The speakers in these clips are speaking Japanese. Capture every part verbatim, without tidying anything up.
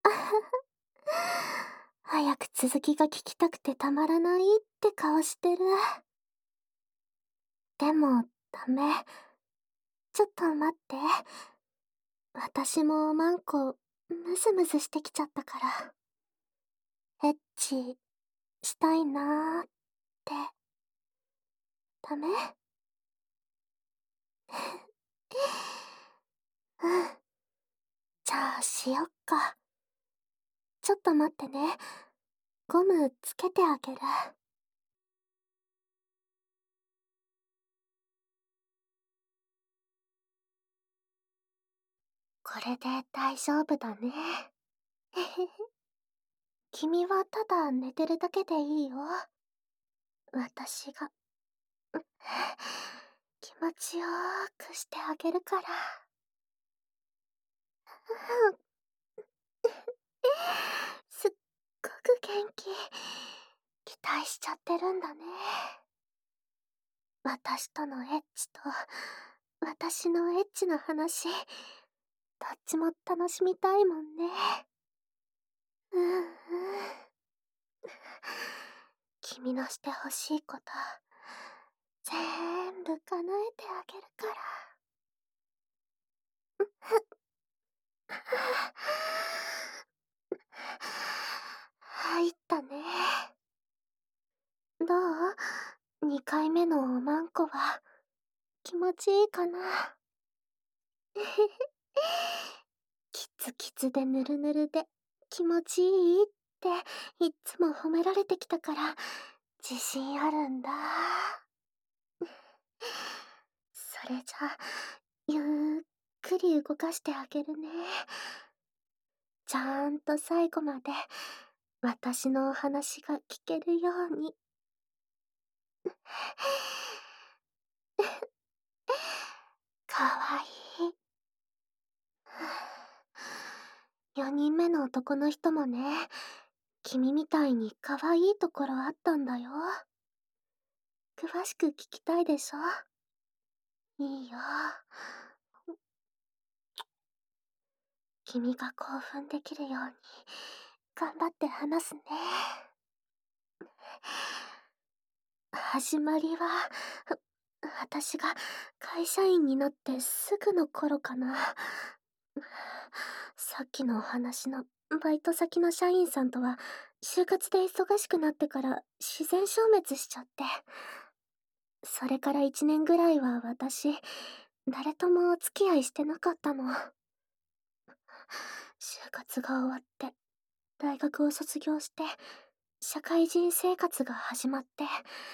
早く続きが聞きたくてたまらないって顔してる。でも、ダメ。ちょっと待って。私もマンコ、ムズムズしてきちゃったから。エッチ、したいなーって。ダメ？うん。じゃあ、しよっか。ちょっと待ってね。ゴムつけてあげる。これで大丈夫だね。へへへ。君はただ寝てるだけでいいよ。私が、う気持ちよーくしてあげるから。うん。すっごく元気。期待しちゃってるんだね。私とのエッチと、私のエッチな話、どっちも楽しみたいもんね。うんうん。君のしてほしいこと、ぜーんぶ叶えてあげるから。入ったね。どう？ に 回目のおまんこは気持ちいいかな？キツキツでヌルヌルで気持ちいいっていっつも褒められてきたから自信あるんだ。それじゃゆっくり動かしてあげるね。ちゃんと最後まで私のお話が聞けるように。かわいい。よにんめの男の人もね、君みたいにかわいいところあったんだよ。詳しく聞きたいでしょ？いいよ。君が興奮できるように頑張って話すね。始まりは、私が会社員になってすぐの頃かな。さっきのお話のバイト先の社員さんとは就活で忙しくなってから自然消滅しちゃって。それから一年ぐらいは私、誰ともお付き合いしてなかったの。就活が終わって、大学を卒業して、社会人生活が始まって、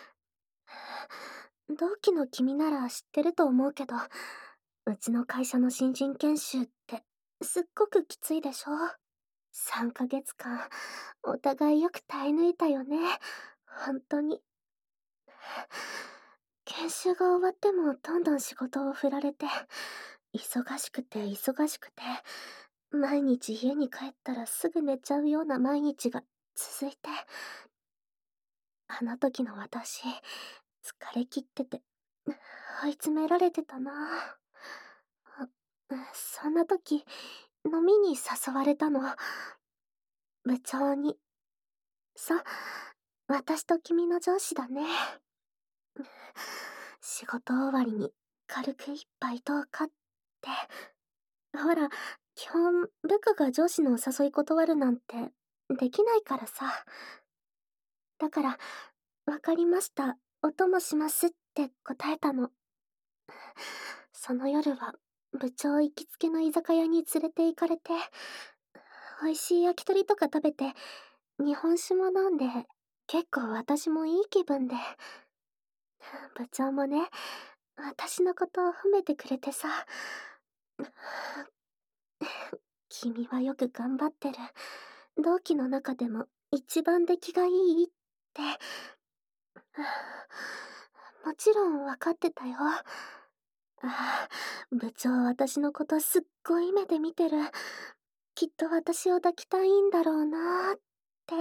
同期の君なら知ってると思うけど、うちの会社の新人研修ってすっごくきついでしょ？ さん ヶ月間、お互いよく耐え抜いたよね。本当に。研修が終わってもどんどん仕事を振られて、忙しくて忙しくて、毎日家に帰ったらすぐ寝ちゃうような毎日が続いて、あの時の私、疲れ切ってて、追い詰められてたな。あそんな時、飲みに誘われたの。部長に。そう、私と君の上司だね。仕事終わりに軽く一杯どうかって。ほら、基本部下が上司のお誘い断るなんてできないからさ。だから、わかりました、お供しますって答えたの。その夜は部長行きつけの居酒屋に連れて行かれて、美味しい焼き鳥とか食べて、日本酒も飲んで、結構私もいい気分で。部長もね、私のことを褒めてくれてさ。君はよく頑張ってる。同期の中でも一番出来がいいって。もちろん分かってたよ。ああ、部長私のことすっごい目で見てる。きっと私を抱きたいんだろうなーって。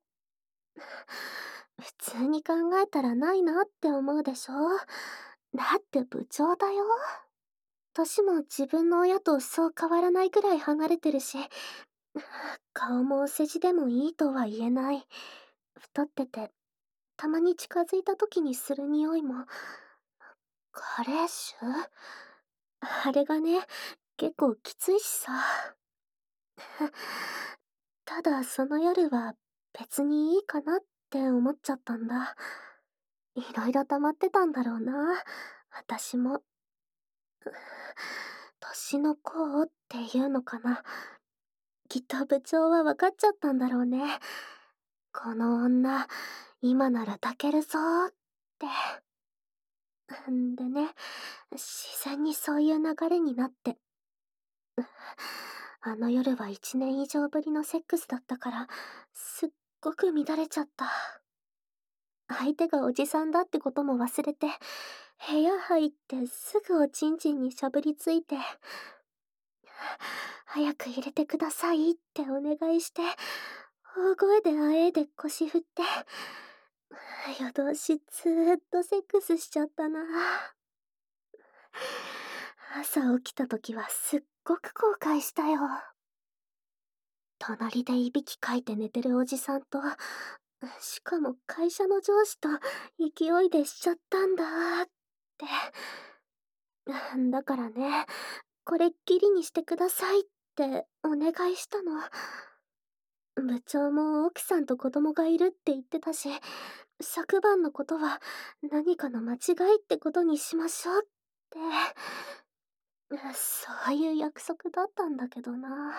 普通に考えたらないなって思うでしょ？だって部長だよ。年も自分の親とそう変わらないくらい離れてるし、 顔もお世辞でもいいとは言えない。太ってて、たまに近づいた時にする匂いも、加齢臭あれがね、結構きついしさ。ただその夜は別にいいかなって思っちゃったんだ。いろいろ溜まってたんだろうな、私も。年の功っていうのかな。きっと部長は分かっちゃったんだろうね。この女、今なら抱けるぞーって。んでね、自然にそういう流れになって。あの夜は一年以上ぶりのセックスだったから、すっごく乱れちゃった。相手がおじさんだってことも忘れて、部屋入ってすぐおちんちんにしゃぶりついて、早く入れてくださいってお願いして、大声であえいで腰振って、夜通しずーっとセックスしちゃったな。朝起きた時はすっごく後悔したよ。隣でいびきかいて寝てるおじさんと、しかも会社の上司と勢いでしちゃったんだーって。だからね、これっきりにしてくださいってお願いしたの。部長も奥さんと子供がいるって言ってたし、昨晩のことは何かの間違いってことにしましょうって。そういう約束だったんだけどな。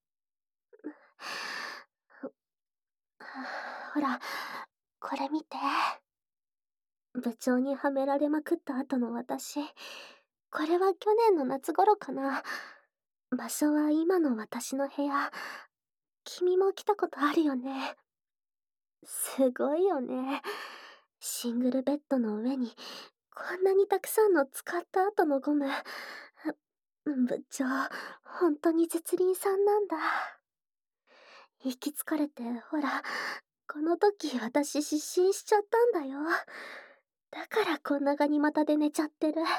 ほら、これ見て。部長にはめられまくった後の私。これは去年の夏頃かな。場所は今の私の部屋。君も来たことあるよね。すごいよね。シングルベッドの上に、こんなにたくさんの使った後のゴム。部長、本当に絶倫さんなんだ。行き疲れて、ほら、この時私失神しちゃったんだよ。だからこんなガニ股で寝ちゃってる。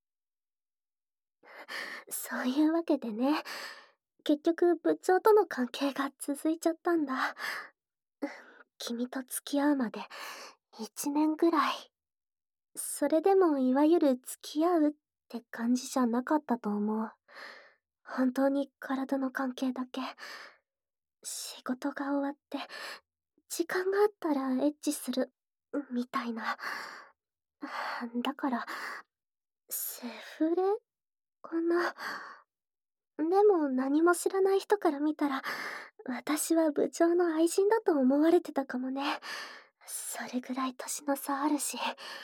そういうわけでね、結局部長との関係が続いちゃったんだ。君と付き合うまで一年ぐらい。それでもいわゆる付き合うって感じじゃなかったと思う。本当に体の関係だけ。仕事が終わって、時間があったらエッチする、みたいな。だから、セフレかな。でも何も知らない人から見たら、私は部長の愛人だと思われてたかもね。それぐらい年の差あるし。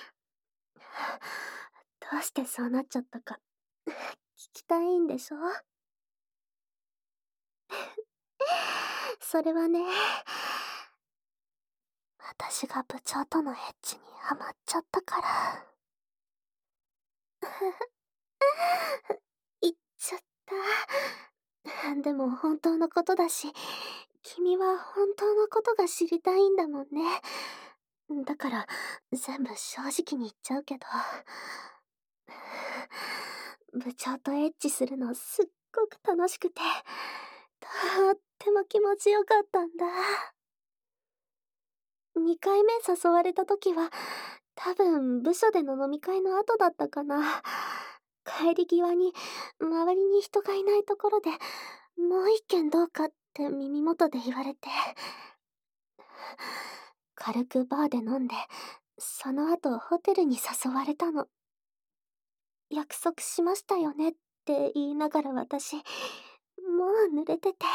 どうしてそうなっちゃったか、聞きたいんでしょ？それはね、私が部長とのエッチにハマっちゃったから。言っちゃった。でも本当のことだし、君は本当のことが知りたいんだもんね。だから、全部正直に言っちゃうけど。部長とエッチするのすっごく楽しくて、とっても気持ちよかったんだ。にかいめ誘われた時は、多分部署での飲み会の後だったかな。帰り際に、周りに人がいないところで、もう一軒どうかって耳元で言われて。軽くバーで飲んで、その後ホテルに誘われたの。約束しましたよねって言いながら私、もう濡れてて。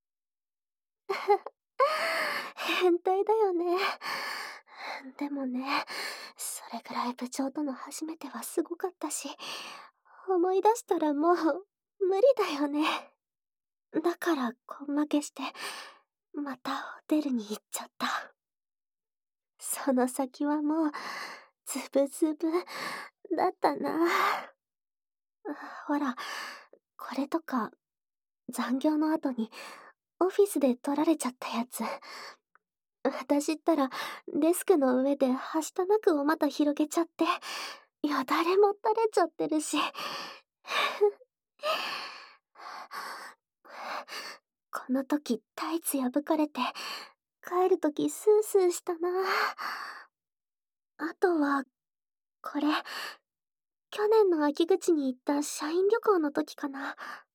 変態だよね。でもね、それぐらい部長との初めてはすごかったし、思い出したらもう無理だよね。だから根負けして、またホテルに行っちゃった。その先はもう、ズブズブだったな。ほら、これとか、残業の後にオフィスで取られちゃったやつ。私ったらデスクの上ではしたなくお股広げちゃって、よだれも垂れちゃってるし。 この時タイツ破かれて、帰る時スースーしたな。あとは、これ、去年の秋口に行った社員旅行の時かな。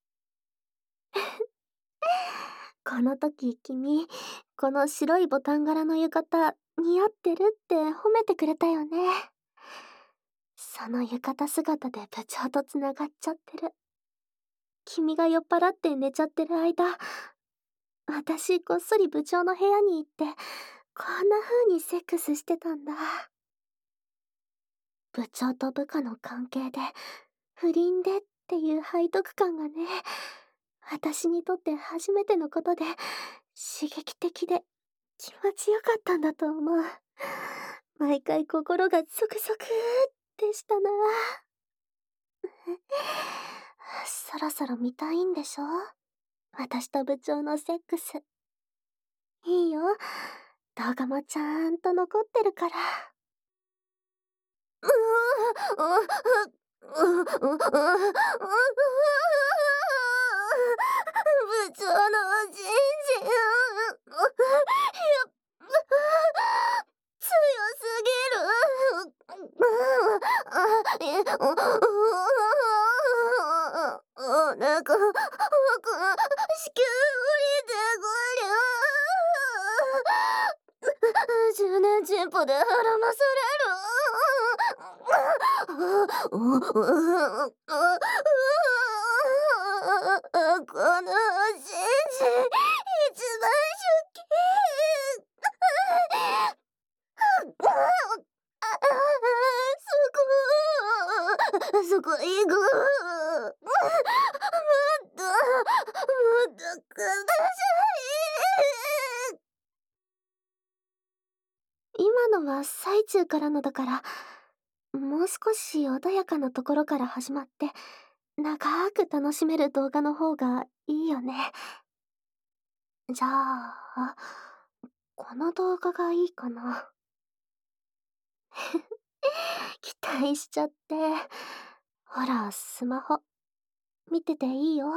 この時君、この白いボタン柄の浴衣似合ってるって褒めてくれたよね。その浴衣姿で部長とつながっちゃってる。君が酔っ払って寝ちゃってる間、私こっそり部長の部屋に行って、こんな風にセックスしてたんだ。部長と部下の関係で、不倫でっていう背徳感がね、私にとって初めてのことで、刺激的で気持ちよかったんだと思う。毎回心がゾクゾクってしたな。そろそろ見たいんでしょ？私と部長のセックス。いいよ。動画もちゃんと残ってるから。うううううう部長のおちんちん、やっ強すぎる。え、お腹、僕、子宮降りてくる。じゅうねんチンポで孕まされる。このおちんちん、一番好き。そこ、そこ行く。もっと、もっとください。今のは最中からのだから、もう少し穏やかなところから始まって、長く楽しめる動画の方がいいよね。じゃあ、この動画がいいかな。期待しちゃって。ほら、スマホ。見てていいよ。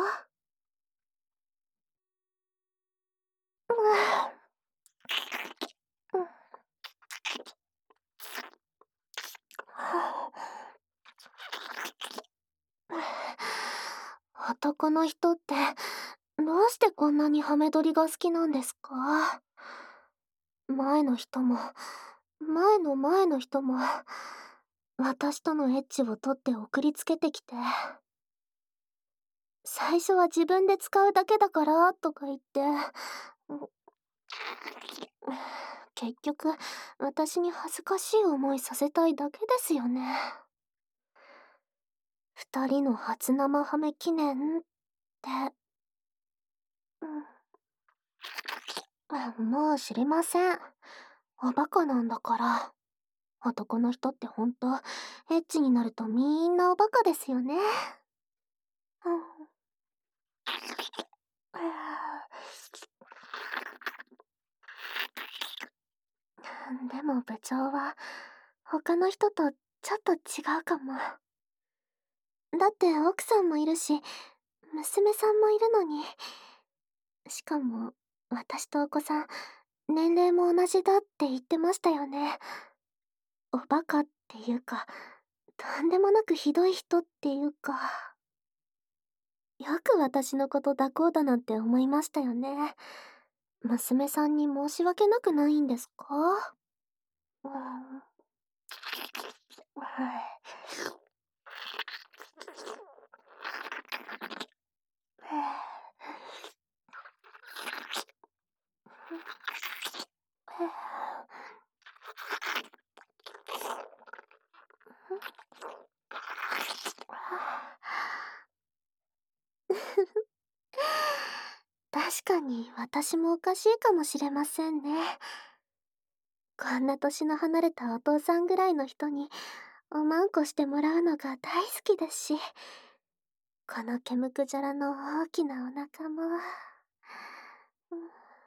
男の人って、どうしてこんなにハメ撮りが好きなんですか？前の人も、前の前の人も、私とのエッチを撮って送りつけてきて。最初は自分で使うだけだからとか言って、結局私に恥ずかしい思いさせたいだけですよね。二人の初生ハメ記念って、うん、もう知りません。おバカなんだから。男の人ってほんとエッチになるとみんなおバカですよね。うん、でも部長は他の人とちょっと違うかも。だって奥さんもいるし、娘さんもいるのに。しかも私とお子さん、年齢も同じだって言ってましたよね。おバカっていうか、とんでもなくひどい人っていうか。よく私のこと抱こうだなんて思いましたよね。娘さんに申し訳なくないんですか？うん、はい。確かに私もおかしいかもしれませんね。こんな年の離れたお父さんぐらいの人におまんこしてもらうのが大好きですし、このケムクジャラの大きなお腹も、うん、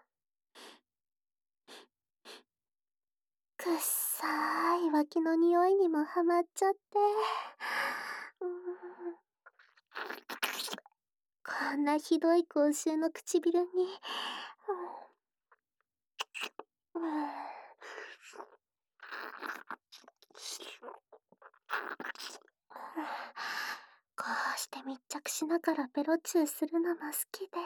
くっさーい脇の匂いにもハマっちゃって、うん、こんなひどい口臭の唇に、うん、こうして密着しながらベロチューするのも好きで、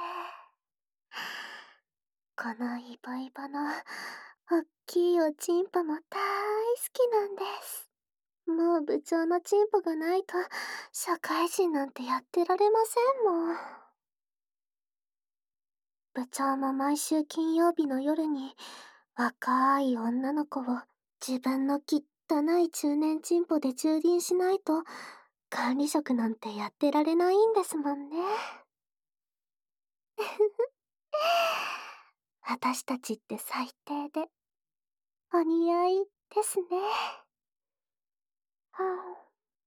このイボイボのおっきいおちんぽも大好きなんです。もう部長のチンポがないと社会人なんてやってられませんもん。部長も毎週金曜日の夜に若い女の子を自分の汚い中年チンポで蹂躙しないと管理職なんてやってられないんですもんね。私たちって最低でお似合いですね。はあ、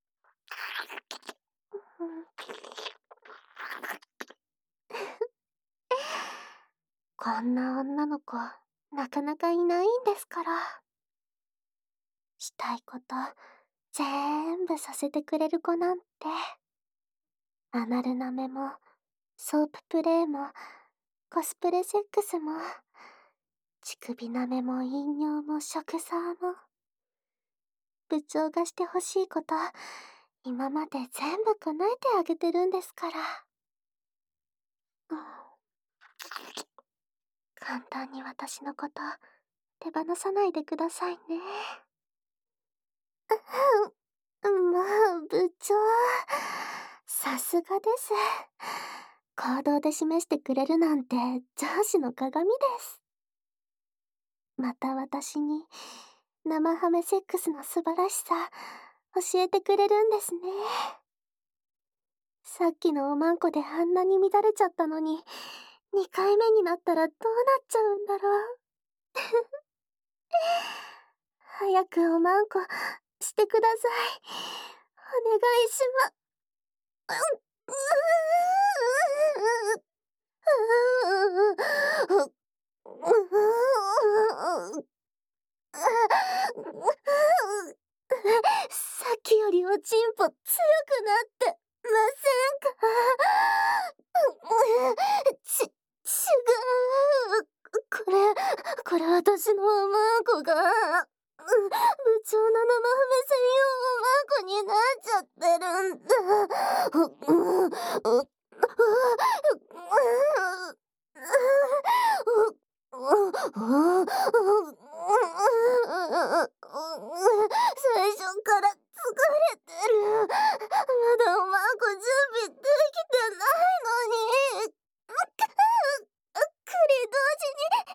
こんな女の子なかなかいないんですから。したいことぜーんぶさせてくれる子なんて、アナル舐めもソーププレイもコスプレセックスも乳首舐めも飲尿も食サーも、部長がしてほしいこと今まで全部叶えてあげてるんですから。うん、簡単に私のこと手放さないでくださいね。まあ、部長、さすがです。行動で示してくれるなんて上司の鏡です。また私に生ハメセックスの素晴らしさ教えてくれるんですね。さっきのおまんこであんなに乱れちゃったのに、にかいめになったらどうなっちゃうんだろう。早くおまんこしてください。お願いしま、さっきよりおちんぽ強くなってませんか？ち、違う。これ、これ私のおまんこが、部長の生ハメ専用おまんこになっちゃってるんだ。最初から疲れてる。まだおまんこ準備できてないのに。くり同時に、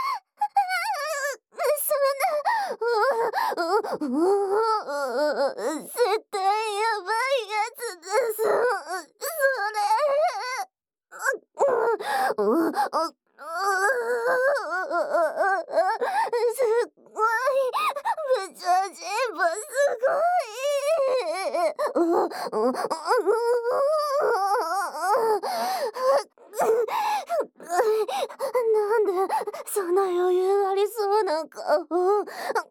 そんな、絶対やばいやつです。それ。すっごい。部長人望すごい。なんでそんな余裕ありそうな顔。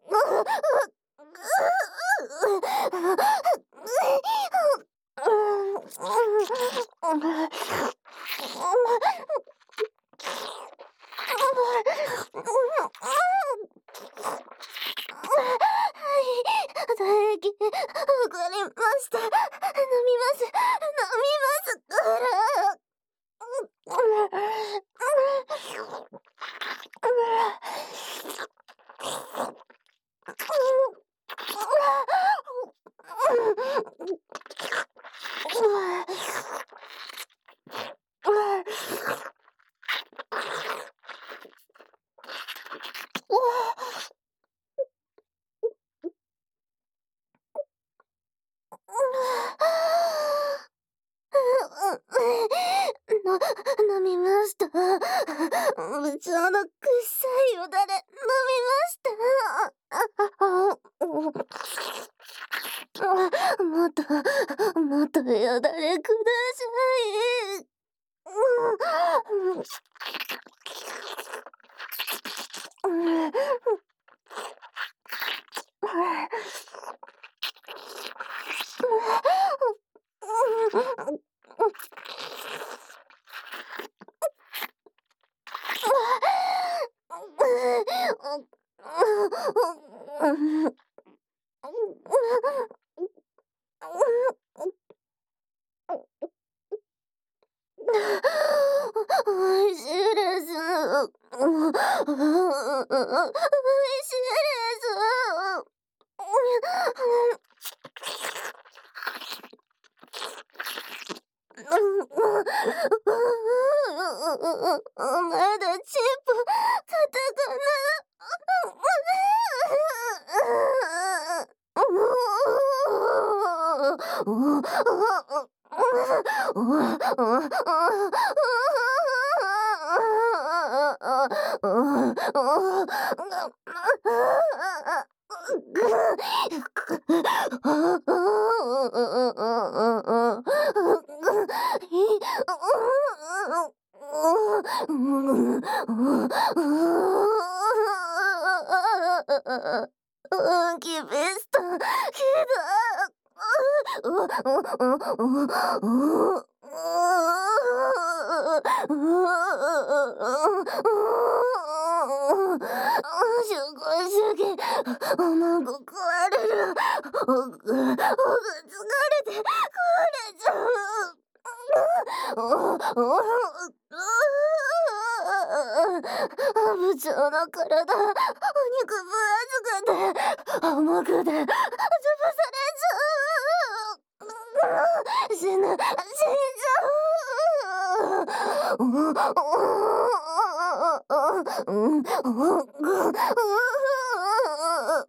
唾液、わかりました。飲みます。飲みますから。な、飲みました。部長のくっさいよだれ、飲みました。もっと、もっとよだれください。 おいしいです。おいしいです。まだチンポカタカ運気ベストひしょごしょぎおまんこ食われるおぐおぐ疲れて壊れちゃう部長の体お肉分厚くて重くて潰されちゃう死ぬ死んじゃう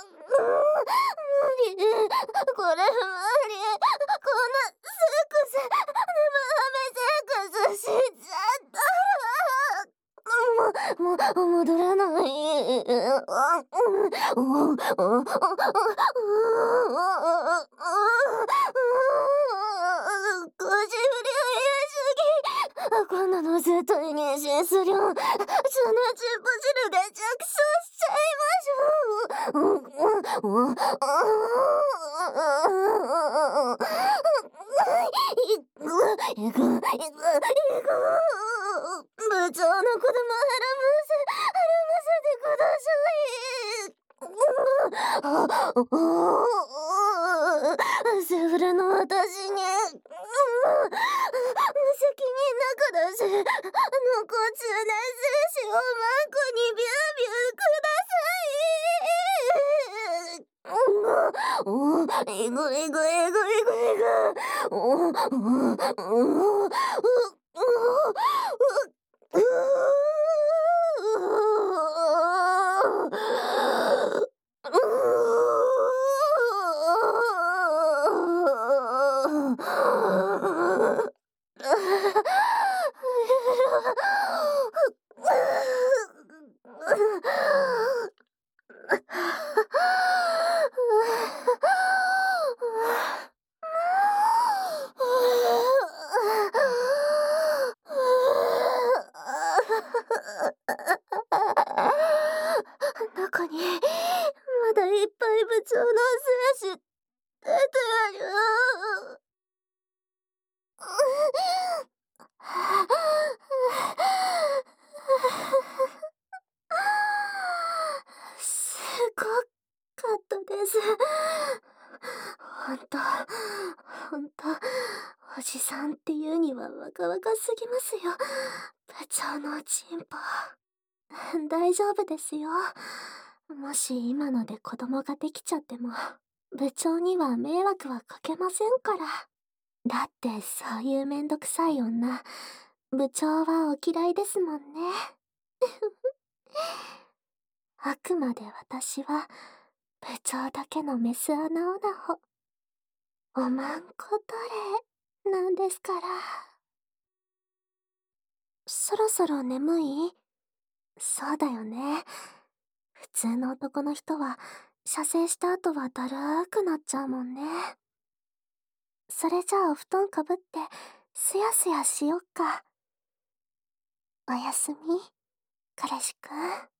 無理これ無理こんなセックス生ハメセックスしちゃったもも戻らない腰振り早すぎこんなの絶対妊娠するよそのチンポ汁で着床しちゃいましょういくいくいくいく部長の子供はらませはらませてくださいセフレの私に無責任な子だしあの子中年精子をマンコにビュービューくださいいぐいぐいぐいぐいぐおお中にまだいっぱい部長の精子出てるすごかったです。ほんと、ほんと、おじさんっていうには若々すぎますよ。部長のチンポ。大丈夫ですよ。もし今ので子供ができちゃっても、部長には迷惑はかけませんから。だってそういうめんどくさい女、部長はお嫌いですもんね。あくまで私は部長だけのメス穴オナホ、おまんこ奴隷なんですから。そろそろ眠い？そうだよね。普通の男の人は射精した後はだるーくなっちゃうもんね。それじゃあお布団かぶってすやすやしよっか。おやすみ、彼氏くん。